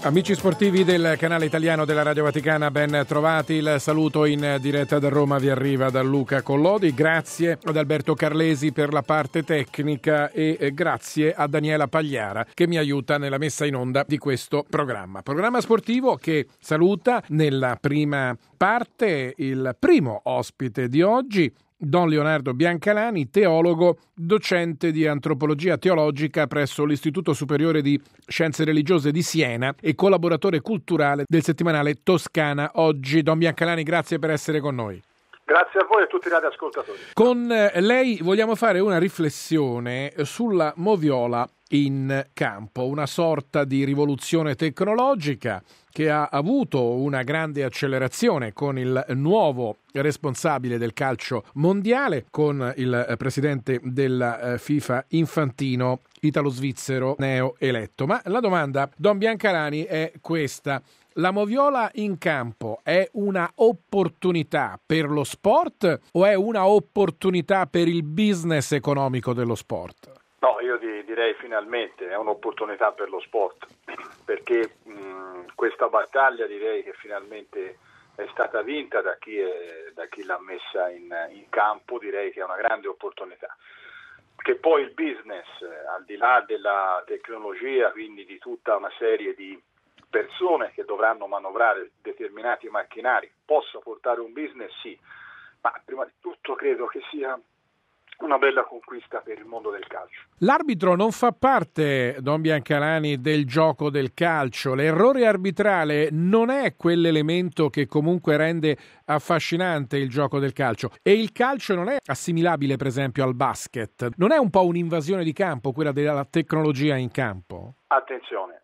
Amici sportivi del canale italiano della Radio Vaticana, ben trovati. Il saluto in diretta da Roma vi arriva da Luca Collodi. Grazie ad Alberto Carlesi per la parte tecnica e grazie a Daniela Pagliara che mi aiuta nella messa in onda di questo programma. Programma sportivo che saluta nella prima parte il primo ospite di oggi, Don Leonardo Biancalani, teologo, docente di antropologia teologica presso l'Istituto Superiore di Scienze Religiose di Siena e collaboratore culturale del settimanale Toscana Oggi. Don Biancalani, grazie per essere con noi. Grazie a voi e a tutti i radioascoltatori. Con lei vogliamo fare una riflessione sulla moviola in campo, una sorta di rivoluzione tecnologica che ha avuto una grande accelerazione con il nuovo responsabile del calcio mondiale, con il presidente della FIFA Infantino, italo-svizzero neoeletto. Ma la domanda, Don Biancalani, è questa. La moviola in campo è una opportunità per lo sport o è una opportunità per il business economico dello sport? No, io direi finalmente è un'opportunità per lo sport, perché questa battaglia direi che finalmente è stata vinta da chi l'ha messa in campo, direi che è una grande opportunità. Che poi il business, al di là della tecnologia, quindi di tutta una serie di persone che dovranno manovrare determinati macchinari, possa portare un business, sì, ma prima di tutto credo che sia una bella conquista per il mondo del calcio. L'arbitro non fa parte, Don Biancalani, del gioco del calcio. L'errore arbitrale non è quell'elemento che comunque rende affascinante il gioco del calcio. E il calcio non è assimilabile, per esempio, al basket. Non è un po' un'invasione di campo, quella della tecnologia in campo? Attenzione,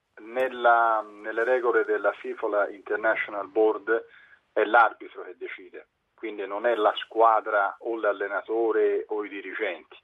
nelle regole della FIFA, la International Board, è l'arbitro che decide. Quindi non è la squadra o l'allenatore o i dirigenti,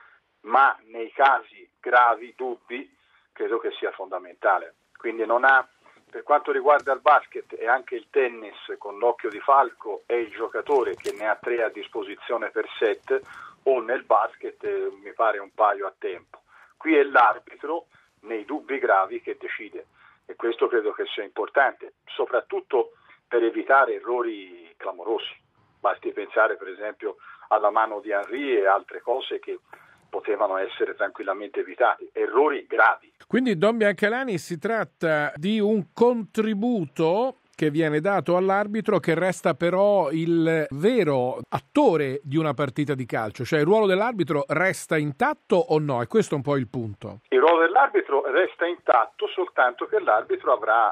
ma nei casi gravi, dubbi, credo che sia fondamentale. Quindi per quanto riguarda il basket e anche il tennis, con l'occhio di falco è il giocatore che ne ha 3 a disposizione per set, o nel basket mi pare un paio a tempo. Qui è l'arbitro nei dubbi gravi che decide, e questo credo che sia importante, soprattutto per evitare errori clamorosi. Basti pensare per esempio alla mano di Henry e altre cose che potevano essere tranquillamente evitate, errori gravi. Quindi, Don Biancalani, si tratta di un contributo che viene dato all'arbitro, che resta però il vero attore di una partita di calcio, cioè il ruolo dell'arbitro resta intatto o no? E questo è un po' il punto. Il ruolo dell'arbitro resta intatto, soltanto che l'arbitro avrà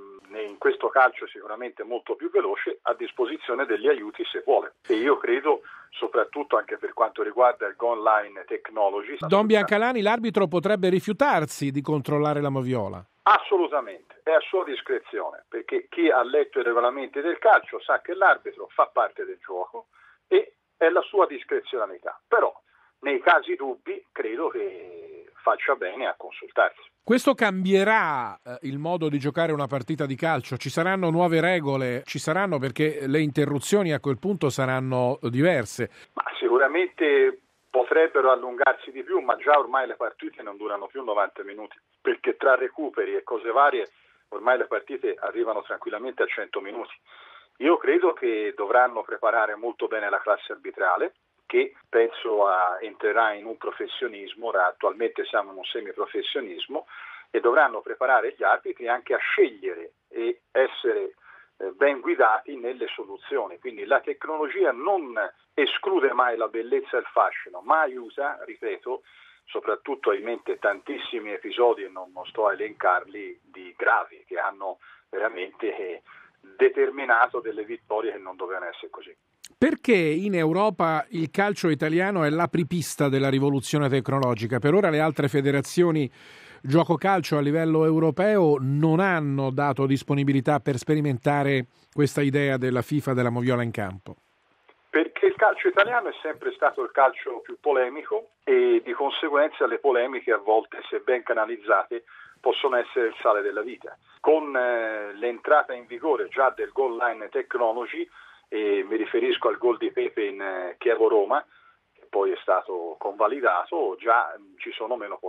in questo calcio sicuramente molto più veloce a disposizione degli aiuti se vuole, e io credo soprattutto anche per quanto riguarda il goal line technology. Don Biancalani, l'arbitro potrebbe rifiutarsi di controllare la moviola? Assolutamente, è a sua discrezione, perché chi ha letto i regolamenti del calcio sa che l'arbitro fa parte del gioco e è la sua discrezionalità, però nei casi dubbi credo che faccia bene a consultarsi. Questo cambierà il modo di giocare una partita di calcio? Ci saranno nuove regole? Ci saranno, perché le interruzioni a quel punto saranno diverse. Ma sicuramente potrebbero allungarsi di più, ma già ormai le partite non durano più 90 minuti, perché tra recuperi e cose varie ormai le partite arrivano tranquillamente a 100 minuti. Io credo che dovranno preparare molto bene la classe arbitrale, che penso entrerà in un professionismo. Ora attualmente siamo in un semiprofessionismo, e dovranno preparare gli arbitri anche a scegliere e essere ben guidati nelle soluzioni. Quindi la tecnologia non esclude mai la bellezza e il fascino, ma aiuta, ripeto, soprattutto in mente tantissimi episodi, e non sto a elencarli, di gravi, che hanno veramente determinato delle vittorie che non dovevano essere così. Perché in Europa il calcio italiano è l'apripista della rivoluzione tecnologica? Per ora le altre federazioni gioco calcio a livello europeo non hanno dato disponibilità per sperimentare questa idea della FIFA della moviola in campo. Perché il calcio italiano è sempre stato il calcio più polemico, e di conseguenza le polemiche a volte, se ben canalizzate, possono essere il sale della vita. Con l'entrata in vigore già del goal line technology, e mi riferisco al gol di Pepe in Chievo-Roma, che poi è stato convalidato, già ci sono meno polemiche.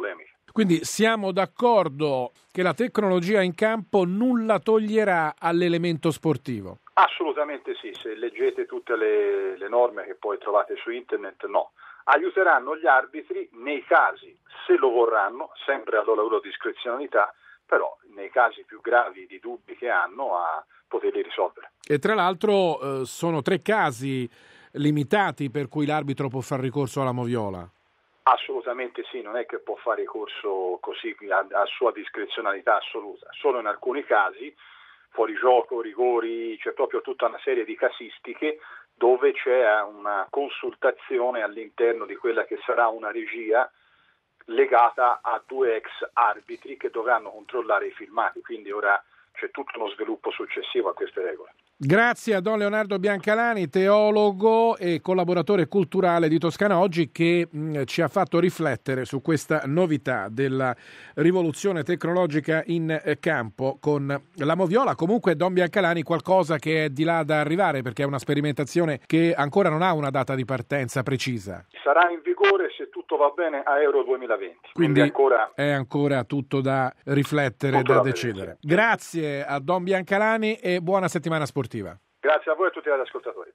Quindi siamo d'accordo che la tecnologia in campo nulla toglierà all'elemento sportivo? Assolutamente sì, se leggete tutte le norme che poi trovate su internet, no. Aiuteranno gli arbitri nei casi, se lo vorranno, sempre alla loro discrezionalità, però nei casi più gravi di dubbi che hanno a poterli risolvere. E tra l'altro sono 3 casi limitati per cui l'arbitro può fare ricorso alla moviola. Assolutamente sì, non è che può fare ricorso così a sua discrezionalità assoluta, solo in alcuni casi, fuorigioco, rigori, c'è proprio tutta una serie di casistiche dove c'è una consultazione all'interno di quella che sarà una regia legata a 2 ex arbitri che dovranno controllare i filmati, quindi ora c'è tutto uno sviluppo successivo a queste regole. Grazie a Don Leonardo Biancalani, teologo e collaboratore culturale di Toscana Oggi, che ci ha fatto riflettere su questa novità della rivoluzione tecnologica in campo con la moviola. Comunque Don Biancalani, qualcosa che è di là da arrivare, perché è una sperimentazione che ancora non ha una data di partenza precisa. Sarà in vigore, se tutto va bene, a Euro 2020. Quindi è ancora tutto da riflettere, da decidere. Sì. Grazie a Don Biancalani e buona settimana sportiva. Grazie a voi e a tutti gli ascoltatori.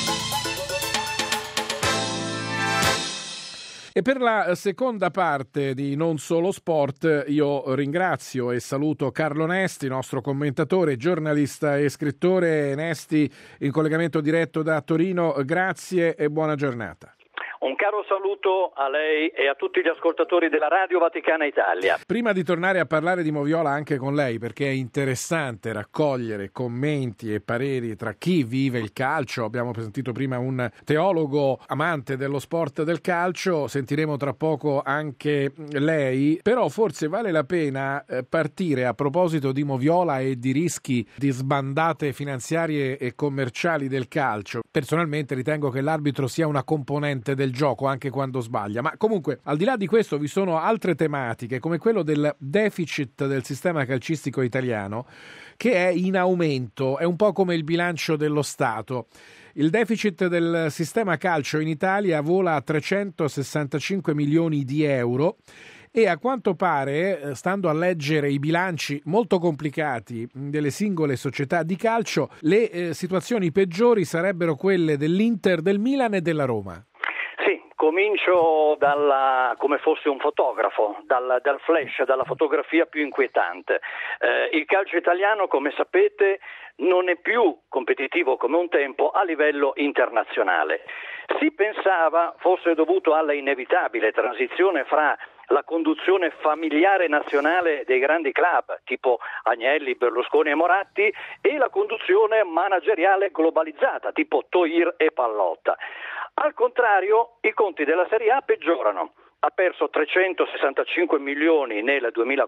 E per la seconda parte di Non Solo Sport io ringrazio e saluto Carlo Nesti, nostro commentatore, giornalista e scrittore. Nesti, in collegamento diretto da Torino, grazie e buona giornata. Un caro saluto a lei e a tutti gli ascoltatori della Radio Vaticana Italia. Prima di tornare a parlare di moviola anche con lei, perché è interessante raccogliere commenti e pareri tra chi vive il calcio, abbiamo sentito prima un teologo amante dello sport del calcio, sentiremo tra poco anche lei, però forse vale la pena partire a proposito di moviola e di rischi di sbandate finanziarie e commerciali del calcio. Personalmente ritengo che l'arbitro sia una componente del gioco anche quando sbaglia, ma comunque al di là di questo vi sono altre tematiche come quello del deficit del sistema calcistico italiano che è in aumento, è un po' come il bilancio dello Stato. Il deficit del sistema calcio in Italia vola a 365 milioni di euro e a quanto pare, stando a leggere i bilanci molto complicati delle singole società di calcio, le situazioni peggiori sarebbero quelle dell'Inter, del Milan e della Roma. Comincio come fossi un fotografo, dal flash, dalla fotografia più inquietante. Il calcio italiano, come sapete, non è più competitivo come un tempo a livello internazionale. Si pensava fosse dovuto alla inevitabile transizione fra la conduzione familiare nazionale dei grandi club, tipo Agnelli, Berlusconi e Moratti, e la conduzione manageriale globalizzata, tipo Toir e Pallotta. Al contrario, i conti della Serie A peggiorano. Ha perso 365 milioni nel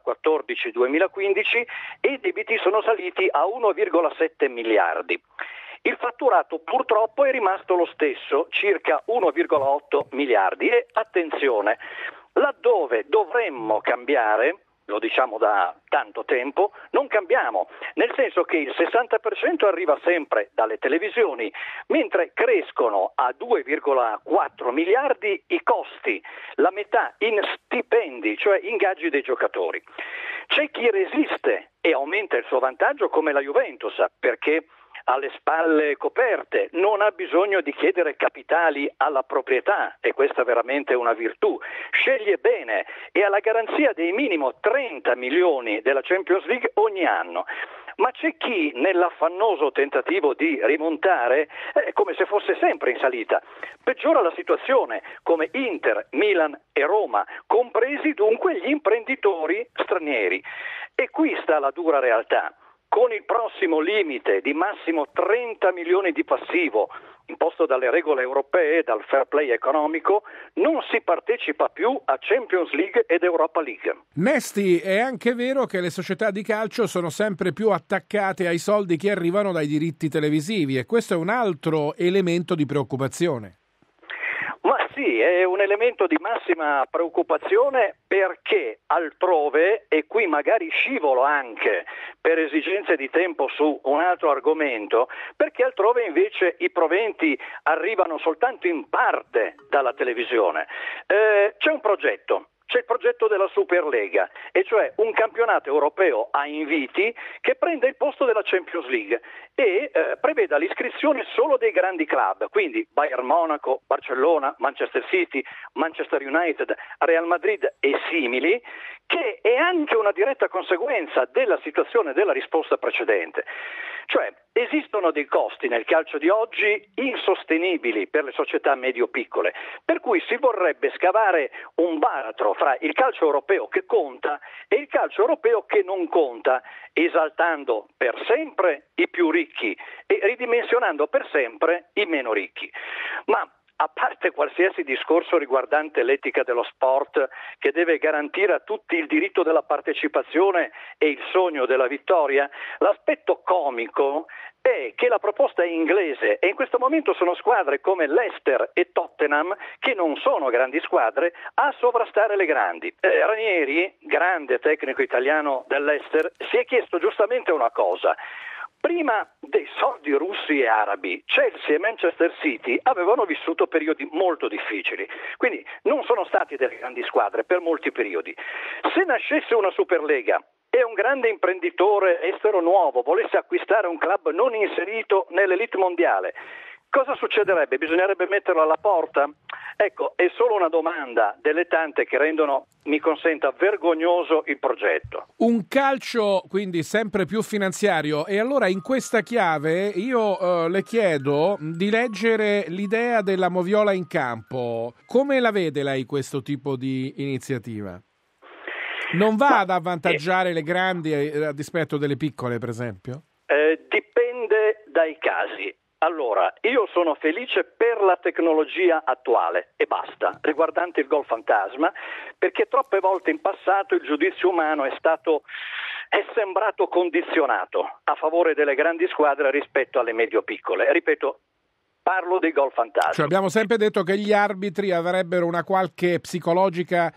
2014-2015 e i debiti sono saliti a 1,7 miliardi. Il fatturato purtroppo è rimasto lo stesso, circa 1,8 miliardi. E attenzione, laddove dovremmo cambiare, lo diciamo da tanto tempo, non cambiamo, nel senso che il 60% arriva sempre dalle televisioni, mentre crescono a 2,4 miliardi i costi, la metà in stipendi, cioè ingaggi dei giocatori. C'è chi resiste e aumenta il suo vantaggio come la Juventus, perché ha le spalle coperte, non ha bisogno di chiedere capitali alla proprietà e questa è veramente una virtù, sceglie bene e ha la garanzia dei minimo 30 milioni della Champions League ogni anno. Ma c'è chi nell'affannoso tentativo di rimontare, come se fosse sempre in salita, peggiora la situazione, come Inter, Milan e Roma, compresi dunque gli imprenditori stranieri. E qui sta la dura realtà. Con il prossimo limite di massimo 30 milioni di passivo imposto dalle regole europee e dal fair play economico, non si partecipa più a Champions League ed Europa League. Nesti, è anche vero che le società di calcio sono sempre più attaccate ai soldi che arrivano dai diritti televisivi e questo è un altro elemento di preoccupazione. Ma sì, è un elemento di massima preoccupazione perché altrove, e qui magari scivolo anche per esigenze di tempo su un altro argomento, perché altrove invece i proventi arrivano soltanto in parte dalla televisione. C'è il progetto concetto della Superlega, e cioè un campionato europeo a inviti che prende il posto della Champions League e preveda l'iscrizione solo dei grandi club, quindi Bayern Monaco, Barcellona, Manchester City, Manchester United, Real Madrid e simili, che è anche una diretta conseguenza della situazione della risposta precedente. Cioè, esistono dei costi nel calcio di oggi insostenibili per le società medio-piccole, per cui si vorrebbe scavare un baratro fra il calcio europeo che conta e il calcio europeo che non conta, esaltando per sempre i più ricchi e ridimensionando per sempre i meno ricchi. Ma a parte qualsiasi discorso riguardante l'etica dello sport, che deve garantire a tutti il diritto della partecipazione e il sogno della vittoria, l'aspetto comico è che la proposta è inglese e in questo momento sono squadre come Leicester e Tottenham, che non sono grandi squadre, a sovrastare le grandi. Ranieri, grande tecnico italiano dell'Leicester, si è chiesto giustamente una cosa. Prima dei soldi russi e arabi, Chelsea e Manchester City avevano vissuto periodi molto difficili, quindi non sono stati delle grandi squadre per molti periodi. Se nascesse una Superlega e un grande imprenditore estero nuovo volesse acquistare un club non inserito nell'elite mondiale, cosa succederebbe? Bisognerebbe metterlo alla porta? Ecco, è solo una domanda delle tante che rendono, mi consenta, vergognoso il progetto. Un calcio quindi sempre più finanziario, e allora in questa chiave io le chiedo di leggere l'idea della moviola in campo. Come la vede lei questo tipo di iniziativa? Non va ad avvantaggiare le grandi a dispetto delle piccole, per esempio? Dipende dai casi. Allora, io sono felice per la tecnologia attuale e basta, riguardante il gol fantasma, perché troppe volte in passato il giudizio umano è sembrato condizionato a favore delle grandi squadre rispetto alle medio-piccole. Ripeto, parlo dei gol fantasma. Cioè abbiamo sempre detto che gli arbitri avrebbero una qualche psicologica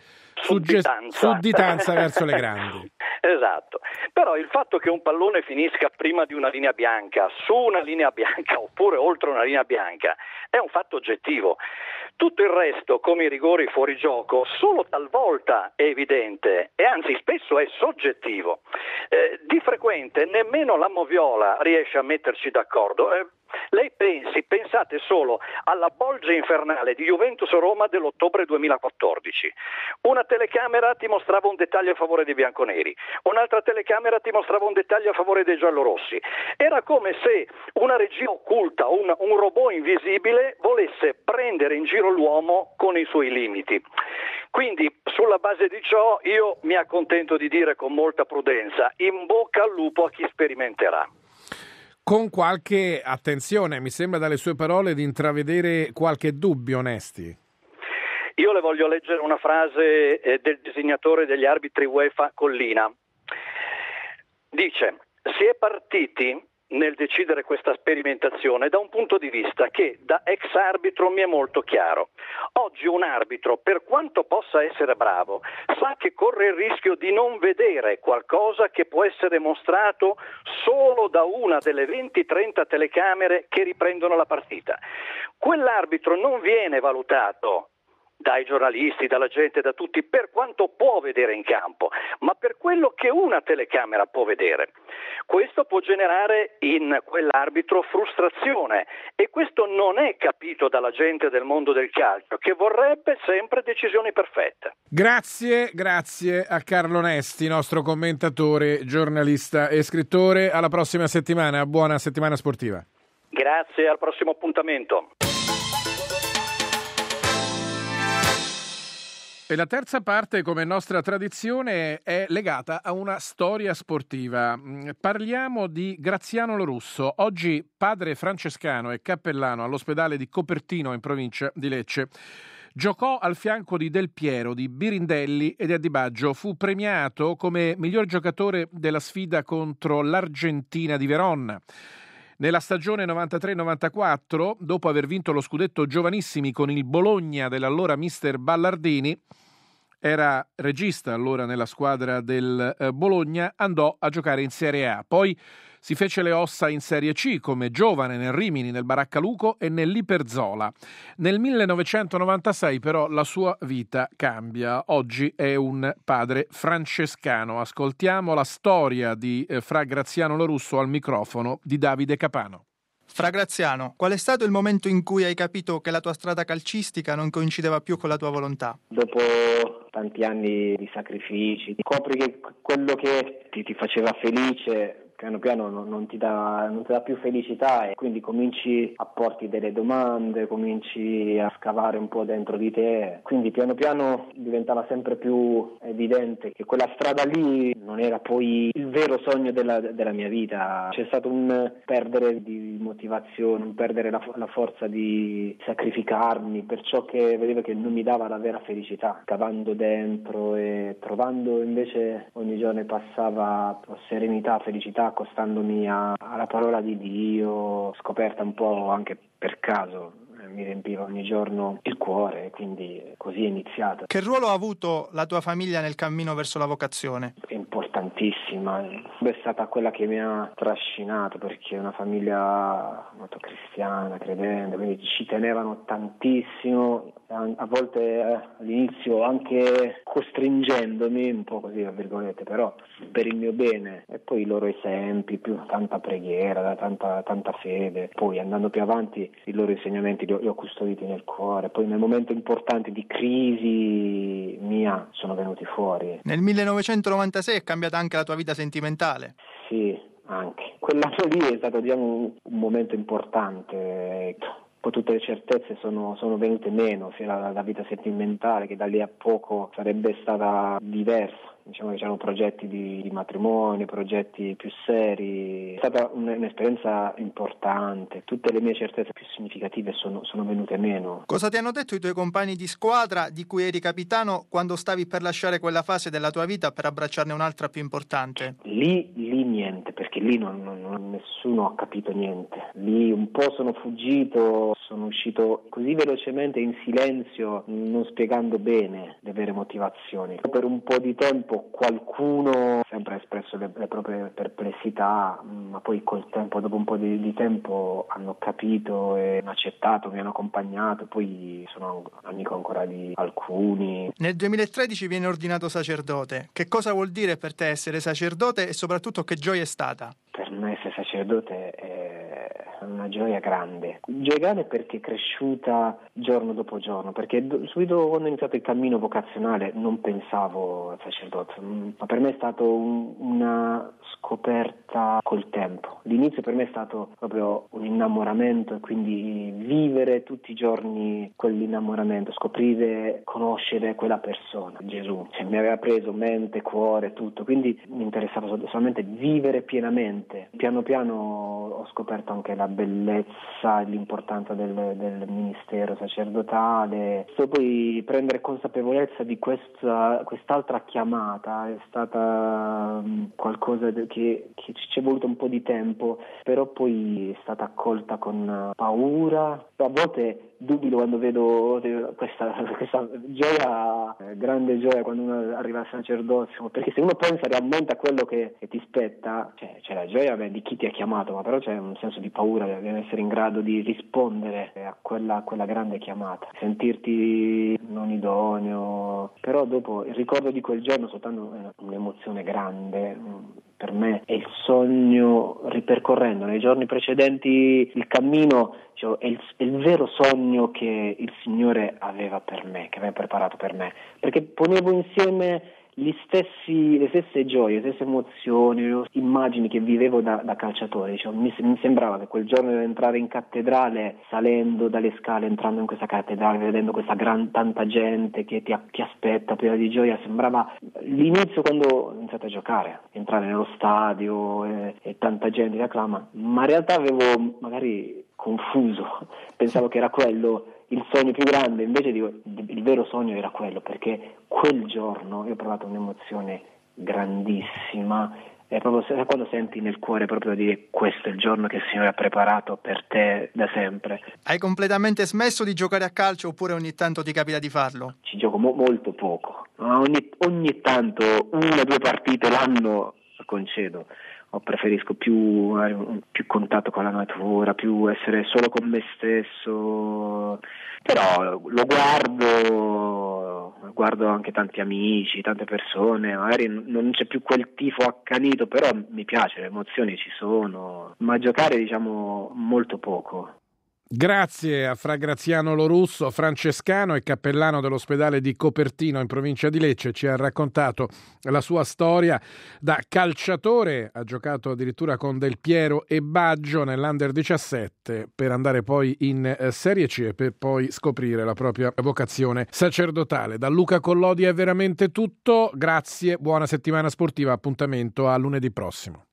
sudditanza verso le grandi. Esatto, però il fatto che un pallone finisca prima di una linea bianca, su una linea bianca oppure oltre una linea bianca, è un fatto oggettivo. Tutto il resto, come i rigori fuori gioco, solo talvolta è evidente e anzi spesso è soggettivo. Di frequente nemmeno la moviola riesce a metterci d'accordo. Lei pensate solo alla bolgia infernale di Juventus-Roma dell'ottobre 2014. Una telecamera ti mostrava un dettaglio a favore dei bianconeri, un'altra telecamera ti mostrava un dettaglio a favore dei giallorossi. Era come se una regia occulta, un robot invisibile volesse prendere in giro l'uomo con i suoi limiti. Quindi sulla base di ciò io mi accontento di dire con molta prudenza: in bocca al lupo a chi sperimenterà. Con qualche attenzione, mi sembra dalle sue parole di intravedere qualche dubbio, Onesti. Io le voglio leggere una frase del designatore degli arbitri UEFA Collina. Dice: si è partiti nel decidere questa sperimentazione da un punto di vista che da ex arbitro mi è molto chiaro. Oggi un arbitro, per quanto possa essere bravo, sa che corre il rischio di non vedere qualcosa che può essere mostrato solo da una delle 20-30 telecamere che riprendono la partita. Quell'arbitro non viene valutato dai giornalisti, dalla gente, da tutti, per quanto può vedere in campo, ma per quello che una telecamera può vedere. Questo può generare in quell'arbitro frustrazione e questo non è capito dalla gente del mondo del calcio, che vorrebbe sempre decisioni perfette. Grazie a Carlo Onesti, nostro commentatore, giornalista e scrittore. Alla prossima settimana, buona settimana sportiva. Grazie, al prossimo appuntamento. E la terza parte, come nostra tradizione, è legata a una storia sportiva. Parliamo di Graziano Lorusso, oggi padre francescano e cappellano all'ospedale di Copertino in provincia di Lecce. Giocò al fianco di Del Piero, di Birindelli e di Addibaggio. Fu premiato come miglior giocatore della sfida contro l'Argentina di Verona. Nella stagione 93-94, dopo aver vinto lo scudetto giovanissimi con il Bologna dell'allora mister Ballardini, era regista allora nella squadra del Bologna, andò a giocare in Serie A. Poi si fece le ossa in Serie C come giovane nel Rimini, nel Baraccaluco e nell'Iperzola. Nel 1996 però la sua vita cambia. Oggi è un padre francescano. Ascoltiamo la storia di Fra Graziano Lorusso al microfono di Davide Capano. Fra Graziano, qual è stato il momento in cui hai capito che la tua strada calcistica non coincideva più con la tua volontà? Dopo tanti anni di sacrifici, scopri che quello che ti faceva felice piano piano non ti dà più felicità, e quindi cominci a porti delle domande, cominci a scavare un po' dentro di te, quindi piano piano diventava sempre più evidente che quella strada lì non era poi il vero sogno della mia vita. C'è stato un perdere di motivazione, un perdere la forza di sacrificarmi per ciò che vedevo che non mi dava la vera felicità, scavando dentro e trovando invece ogni giorno passava serenità, felicità, accostandomi alla parola di Dio, scoperta un po' anche per caso. Mi riempiva ogni giorno il cuore, quindi così è iniziato. Che ruolo ha avuto la tua famiglia nel cammino verso la vocazione? È importantissima, è stata quella che mi ha trascinato, perché è una famiglia molto cristiana, credente, quindi ci tenevano tantissimo, a volte all'inizio anche costringendomi, un po' così, tra virgolette, però per il mio bene, e poi i loro esempi, più tanta preghiera, tanta fede, poi andando più avanti i loro insegnamenti li ho custoditi nel cuore, poi nel momento importante di crisi mia sono venuti fuori. Nel 1996 è cambiata anche la tua vita sentimentale? Sì, anche. Quell'anno lì è stato, diciamo, un momento importante. Poi tutte le certezze sono venute meno, sia la vita sentimentale, che da lì a poco sarebbe stata diversa. Diciamo che c'erano progetti di matrimonio, progetti più seri. È stata un'esperienza importante. Tutte le mie certezze più significative sono venute meno. Cosa ti hanno detto i tuoi compagni di squadra, di cui eri capitano, quando stavi per lasciare quella fase della tua vita per abbracciarne un'altra più importante? Lì niente, perché lì nessuno ha capito niente. Lì un po' sono fuggito, sono uscito così velocemente in silenzio, non spiegando bene le vere motivazioni. Per un po' di tempo qualcuno sempre ha espresso le proprie perplessità, ma poi col tempo, dopo un po' di tempo, hanno capito e hanno accettato, mi hanno accompagnato, poi sono amico ancora di alcuni. Nel 2013 viene ordinato sacerdote. Che cosa vuol dire per te essere sacerdote e soprattutto che gioia è stata? Per me essere sacerdote è una gioia grande perché è cresciuta giorno dopo giorno, perché subito quando ho iniziato il cammino vocazionale non pensavo al sacerdozio, ma per me è stato una scoperta col tempo. L'inizio per me è stato proprio un innamoramento, e quindi vivere tutti i giorni quell'innamoramento, scoprire, conoscere quella persona, Gesù. Mi aveva preso mente, cuore, tutto, quindi mi interessava solamente vivere pienamente. Piano piano ho scoperto anche la bellezza e l'importanza del ministero sacerdotale. Poi prendere consapevolezza di quest'altra chiamata è stata qualcosa che ci è voluto un po' di tempo, però poi è stata accolta con paura. A volte dubito quando vedo questa gioia, grande gioia quando uno arriva al sacerdozio, perché se uno pensa realmente a quello che ti spetta, c'è la gioia di chi ti ha chiamato, ma però c'è un senso di paura di essere in grado di rispondere a quella grande chiamata, sentirti non idoneo. Però dopo il ricordo di quel giorno soltanto è un'emozione grande. Per me è il sogno, ripercorrendo nei giorni precedenti il cammino, è il vero sogno che il Signore aveva per me, che aveva preparato per me, perché ponevo insieme le stesse gioie, le stesse emozioni, le immagini che vivevo da calciatore. Mi sembrava che quel giorno di entrare in cattedrale, salendo dalle scale, entrando in questa cattedrale, vedendo questa tanta gente che ti aspetta piena di gioia, sembrava l'inizio quando ho iniziato a giocare, entrare nello stadio e tanta gente che acclama, ma in realtà avevo magari confuso, pensavo che era quello il sogno più grande, invece il vero sogno era quello, perché quel giorno io ho provato un'emozione grandissima è proprio quando senti nel cuore proprio dire questo è il giorno che il Signore ha preparato per te da sempre. Hai completamente smesso di giocare a calcio oppure ogni tanto ti capita di farlo? Ci gioco molto poco, ogni tanto 1 o 2 partite l'anno concedo. Preferisco più contatto con la natura, più essere solo con me stesso, però lo guardo anche tanti amici, tante persone, magari non c'è più quel tifo accanito, però mi piace, le emozioni ci sono, ma giocare diciamo molto poco. Grazie a Fra Graziano Lorusso, francescano e cappellano dell'ospedale di Copertino in provincia di Lecce. Ci ha raccontato la sua storia da calciatore, ha giocato addirittura con Del Piero e Baggio nell'Under 17 per andare poi in Serie C e per poi scoprire la propria vocazione sacerdotale. Da Luca Collodi è veramente tutto, grazie, buona settimana sportiva, appuntamento a lunedì prossimo.